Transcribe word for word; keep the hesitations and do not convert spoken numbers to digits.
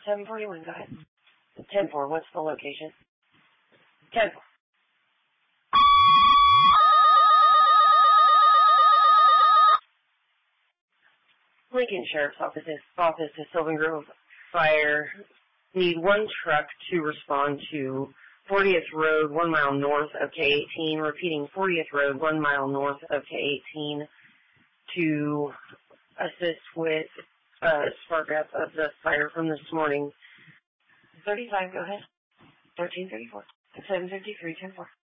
seven forty-one, go ahead. ten four, what's the location? ten four. Lincoln Sheriff's Office is office to Sylvan Grove Fire. Need one truck to respond to fortieth Road, one mile north of K eighteen. Repeating, fortieth Road, one mile north of K eighteen, to assist with uh, spark up of the fire from this morning. thirty-five, go ahead. thirteen thirty-four. seven fifty-three, ten four.